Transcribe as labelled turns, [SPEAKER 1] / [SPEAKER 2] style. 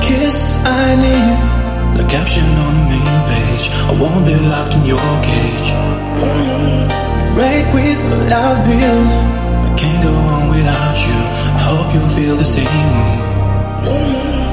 [SPEAKER 1] kiss I need, the caption on the main page. I won't be locked in your cage. Break with what I've built, I can't go on without you. I hope you'll feel the same mood.